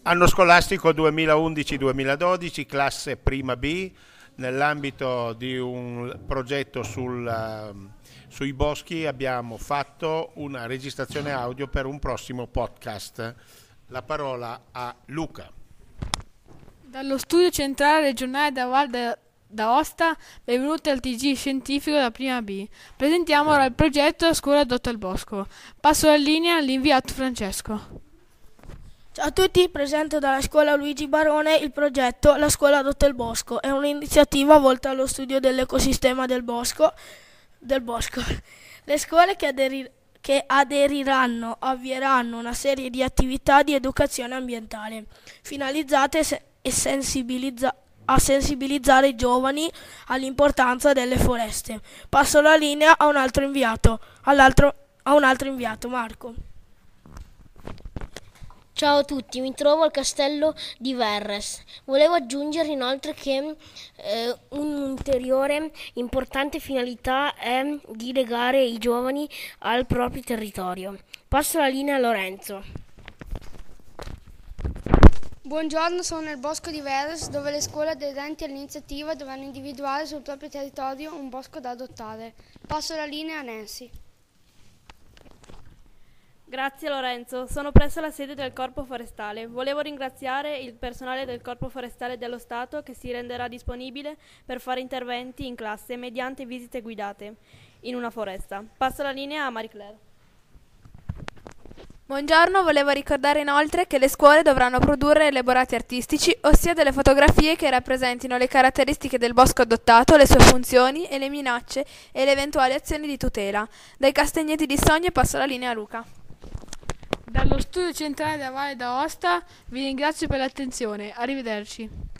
Anno scolastico 2011-2012, classe prima B, nell'ambito di un progetto sui boschi abbiamo fatto una registrazione audio per un prossimo podcast. La parola a Luca. Dallo studio centrale regionale da Val d'Aosta, benvenuti al TG scientifico da prima B. Presentiamo ora il progetto Scuola Adotto al Bosco. Passo la linea all'inviato Francesco. Ciao a tutti, presento dalla scuola Luigi Barone il progetto La Scuola Adotto il Bosco. È un'iniziativa volta allo studio dell'ecosistema del bosco. Le scuole che aderiranno avvieranno una serie di attività di educazione ambientale finalizzate a sensibilizzare i giovani all'importanza delle foreste. Passo la linea a un altro inviato, Marco. Ciao a tutti, mi trovo al castello di Verres. Volevo aggiungere inoltre che un'ulteriore importante finalità è di legare i giovani al proprio territorio. Passo la linea a Lorenzo. Buongiorno, sono nel bosco di Verres, dove le scuole aderenti all'iniziativa dovranno individuare sul proprio territorio un bosco da adottare. Passo la linea a Nancy. Grazie Lorenzo, sono presso la sede del Corpo Forestale. Volevo ringraziare il personale del Corpo Forestale dello Stato che si renderà disponibile per fare interventi in classe mediante visite guidate in una foresta. Passo la linea a Marie Claire. Buongiorno, volevo ricordare inoltre che le scuole dovranno produrre elaborati artistici, ossia delle fotografie che rappresentino le caratteristiche del bosco adottato, le sue funzioni e le minacce e le eventuali azioni di tutela. Dai Castagneti di Sogno passo la linea a Luca. Dallo studio centrale da Valle d'Aosta vi ringrazio per l'attenzione. Arrivederci.